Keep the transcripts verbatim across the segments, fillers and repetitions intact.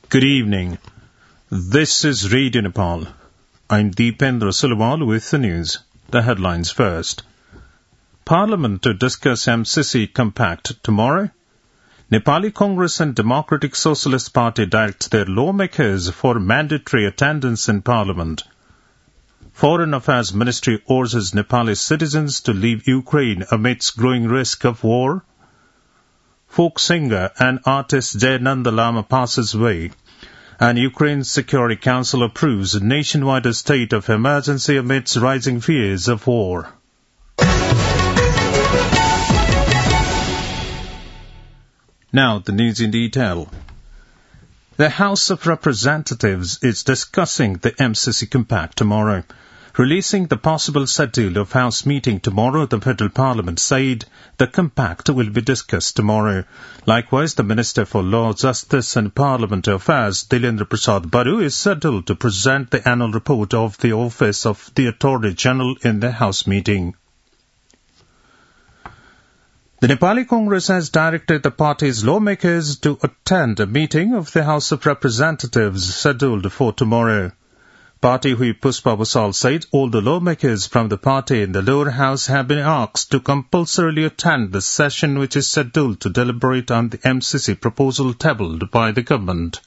Good evening. This is Radio Nepal. I'm Deependra Sulawal with the news. The headlines first. Parliament to discuss M C C Compact tomorrow. Nepali Congress and Democratic Socialist Party direct their lawmakers for mandatory attendance in Parliament. Foreign Affairs Ministry urges Nepali citizens to leave Ukraine amidst growing risk of war. Folk singer and artist Jayananda Lama passes away, and Ukraine's Security Council approves a nationwide state of emergency amidst rising fears of war. Now, the news in detail. The House of Representatives is discussing the M C C Compact tomorrow. Releasing the possible schedule of House meeting tomorrow, the Federal Parliament said the Compact will be discussed tomorrow. Likewise, the Minister for Law, Justice and Parliamentary Affairs, Dilendra Prasad Baru, is scheduled to present the annual report of the Office of the Attorney General in the House meeting. The Nepali Congress has directed the party's lawmakers to attend a meeting of the House of Representatives scheduled for tomorrow. Party Whip Puspa Basal said all the lawmakers from the party in the lower house have been asked to compulsorily attend the session which is scheduled to deliberate on the M C C proposal tabled by the government.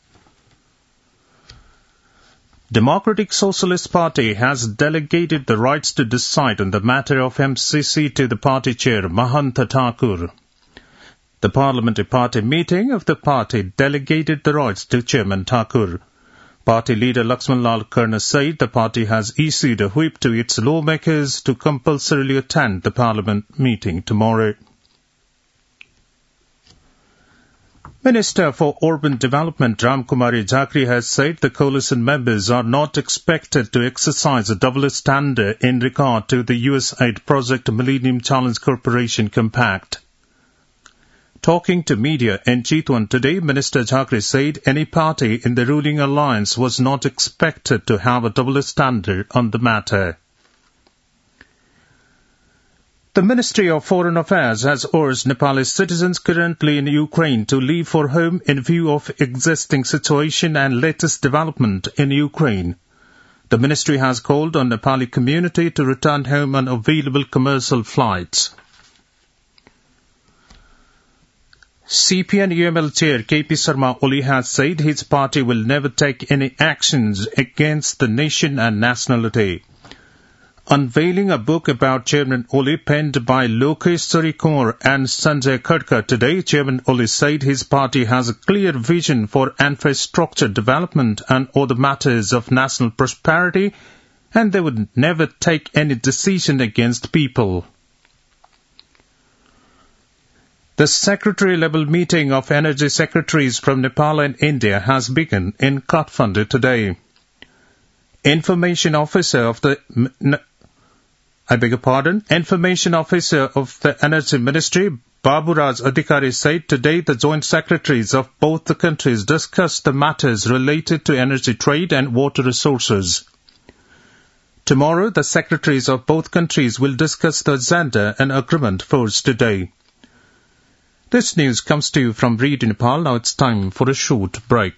Democratic Socialist Party has delegated the rights to decide on the matter of M C C to the party chair, Mahanta Thakur. The parliamentary party meeting of the party delegated the rights to Chairman Thakur. Party leader Lakshman Lal Karna said the party has issued a whip to its lawmakers to compulsorily attend the parliament meeting tomorrow. Minister for Urban Development Ramkumari Jhakri has said the coalition members are not expected to exercise a double standard in regard to the U S aid project Millennium Challenge Corporation Compact. Talking to media in Chitwan today, Minister Jhakri said any party in the ruling alliance was not expected to have a double standard on the matter. The Ministry of Foreign Affairs has urged Nepali citizens currently in Ukraine to leave for home in view of existing situation and latest development in Ukraine. The ministry has called on Nepali community to return home on available commercial flights. C P N U M L chair K P Sharma Oli has said his party will never take any actions against the nation and nationality. Unveiling a book about Chairman Oli penned by Lokeshwari Kumar and Sanjay Khadka today, Chairman Oli said his party has a clear vision for infrastructure development and other matters of national prosperity, and they would never take any decision against people. The secretary-level meeting of energy secretaries from Nepal and India has begun in Kathmandu today. Information officer of the I beg your pardon, Information Officer of the Energy Ministry, Baburaj Adhikari, said today the joint secretaries of both the countries discussed the matters related to energy trade and water resources. Tomorrow, the secretaries of both countries will discuss the agenda and agreement forged today. This news comes to you from Radio Nepal. Now it's time for a short break.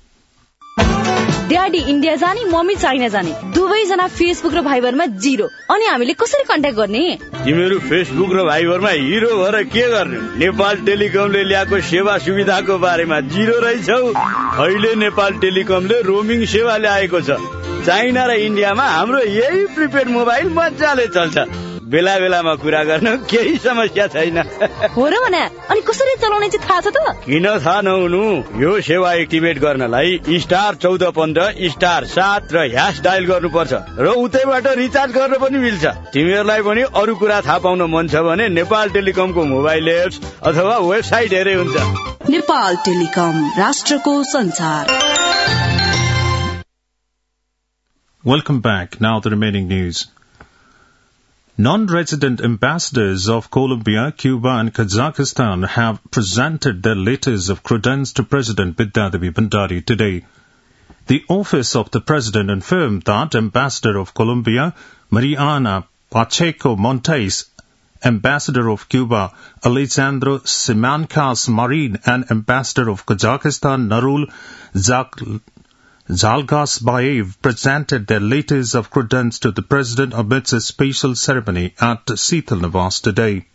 Daddy India जाने mummy China जाने दुवै जना Facebook र भाइबरमा zero अनि हामीले कसरी contact गर्ने तिमीहरू Facebook र भाइबरमा हिरो भएर के गर्ने नेपाल टेलिकमले ल्याएको सेवा सुविधाको बारेमा जिरो रहेछौ अहिले नेपाल टेलिकमले रोमिङ सेवा ल्याएको छ चाइना र इन्डियामा हाम्रो यही प्रिपेड मोबाइल मज्जाले चल्छ बेला बेलामा कुरा गर्न केही समस्या छैन हो र भने अनि कसरी चलाउने चाहिँ थाहा छ त किन थाहा नहुनु यो सेवा एक्टिभेट गर्नलाई स्टार चौध पन्ध्र स्टार सात र ह्याश डायल गर्नुपर्छ र उतैबाट रिचार्ज गर्न पनि मिल्छ तिमीहरूलाई पनि अरू कुरा थाहा पाउन मन छ भने नेपाल टेलिकमको मोबाइल एप्स अथवा वेबसाइट हेरे हुन्छ नेपाल टेलिकम राष्ट्रको संसार Welcome back. Now the remaining news. Non-resident ambassadors of Colombia, Cuba and Kazakhstan have presented their letters of credence to President Bidyadevi Bhandari today. The office of the president confirmed that Ambassador of Colombia, Mariana Pacheco Montes, Ambassador of Cuba, Alejandro Simancas Marin, and Ambassador of Kazakhstan, Narul Zalgasbayev, presented their letters of credence to the President amidst a special ceremony at Seathal Niwas today.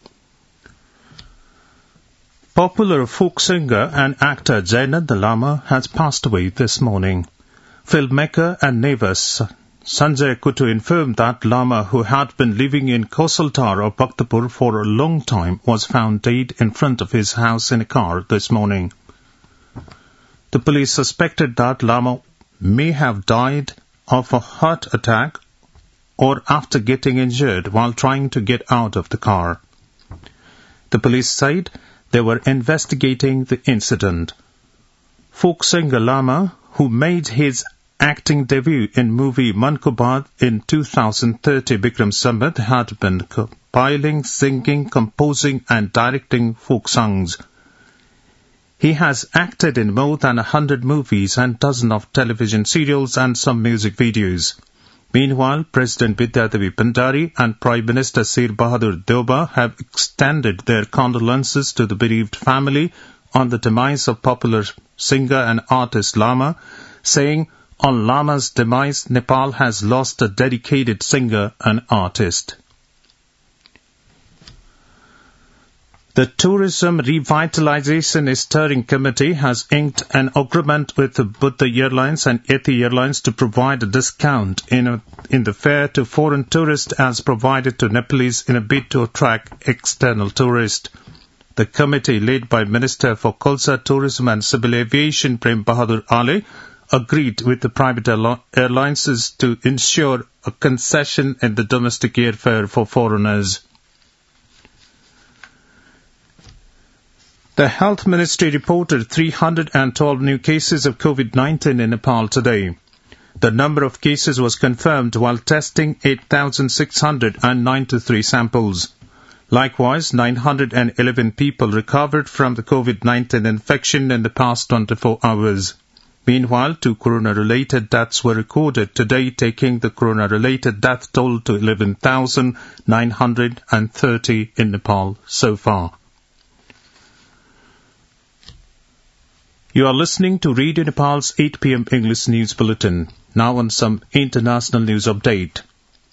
Popular folk singer and actor Jayananda Lama has passed away this morning. Filmmaker and neighbour Sanjay Kutu informed that Lama, who had been living in Kosaltar of Bhaktapur for a long time, was found dead in front of his house in a car this morning. The police suspected that Lama may have died of a heart attack or after getting injured while trying to get out of the car. The police said they were investigating the incident. Folk singer Lama, who made his acting debut in movie Man Ko Baat in two thousand thirteen, Bikram Sambat, had been compiling, singing, composing and directing folk songs. He has acted in more than a hundred movies and dozens of television serials and some music videos. Meanwhile, President Vidyadevi Bhandari and Prime Minister Sir Bahadur Deuba have extended their condolences to the bereaved family on the demise of popular singer and artist Lama, saying, "On Lama's demise, Nepal has lost a dedicated singer and artist." The Tourism Revitalization Steering Committee has inked an agreement with Buddha Airlines and Ethi Airlines to provide a discount in, a, in the fare to foreign tourists as provided to Nepalese in a bid to attract external tourists. The committee, led by Minister for Culture, Tourism and Civil Aviation Prem Bahadur Ali, agreed with the private airlines to ensure a concession in the domestic airfare for foreigners. The Health Ministry reported three hundred twelve new cases of COVID nineteen in Nepal today. The number of cases was confirmed while testing eight thousand six hundred ninety-three samples. Likewise, nine hundred eleven people recovered from the COVID nineteen infection in the past twenty-four hours. Meanwhile, two corona-related deaths were recorded today, taking the corona-related death toll to eleven thousand nine hundred thirty in Nepal so far. You are listening to Radio Nepal's eight p.m. English News Bulletin. Now on some international news update.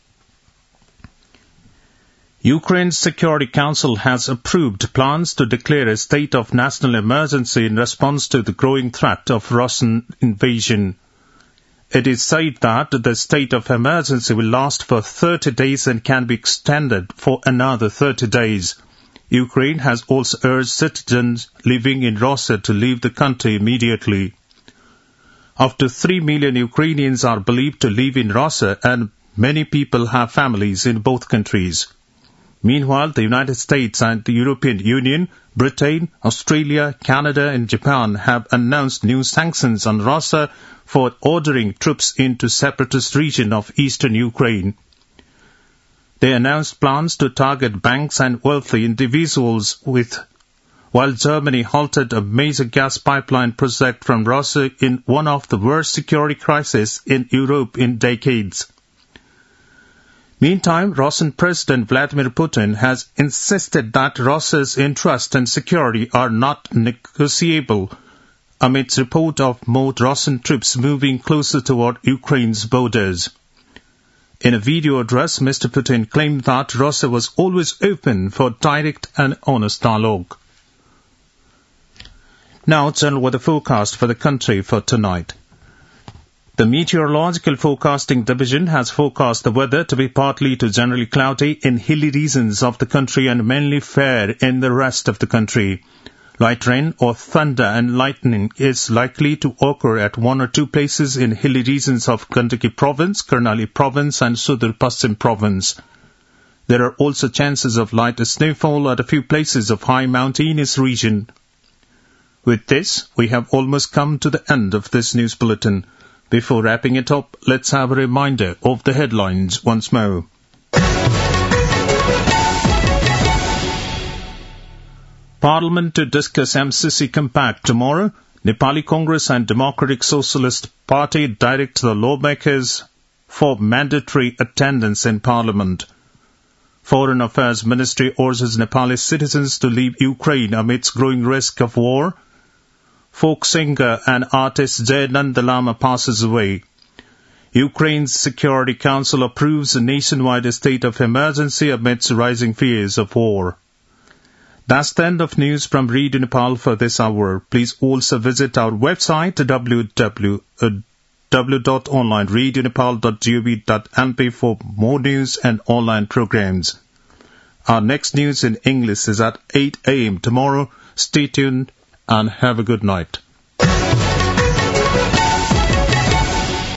Ukraine's Security Council has approved plans to declare a state of national emergency in response to the growing threat of Russian invasion. It is said that the state of emergency will last for thirty days and can be extended for another thirty days. Ukraine has also urged citizens living in Russia to leave the country immediately. Up to three million Ukrainians are believed to live in Russia, and many people have families in both countries. Meanwhile, the United States and the European Union, Britain, Australia, Canada and Japan have announced new sanctions on Russia for ordering troops into separatist region of eastern Ukraine. They announced plans to target banks and wealthy individuals with, while Germany halted a major gas pipeline project from Russia in one of the worst security crises in Europe in decades. Meantime, Russian President Vladimir Putin has insisted that Russia's interests and security are not negotiable amidst report of more Russian troops moving closer toward Ukraine's borders. In a video address, Mister Putin claimed that Russia was always open for direct and honest dialogue. Now, general weather forecast for the country for tonight. The Meteorological Forecasting Division has forecast the weather to be partly to generally cloudy in hilly regions of the country and mainly fair in the rest of the country. Light rain or thunder and lightning is likely to occur at one or two places in hilly regions of Gandaki Province, Karnali Province and Sudur Paschim Province. There are also chances of light snowfall at a few places of high mountainous region. With this, we have almost come to the end of this news bulletin. Before wrapping it up, let's have a reminder of the headlines once more. Parliament to discuss M C C Compact tomorrow. Nepali Congress and Democratic Socialist Party direct the lawmakers for mandatory attendance in Parliament. Foreign Affairs Ministry urges Nepali citizens to leave Ukraine amidst growing risk of war. Folk singer and artist Jay Nandalama passes away. Ukraine's Security Council approves a nationwide state of emergency amidst rising fears of war. That's the end of news from Radio Nepal for this hour. Please also visit our website w w w dot online radio nepal dot gov dot n p for more news and online programs. Our next news in English is at eight a.m. tomorrow. Stay tuned and have a good night.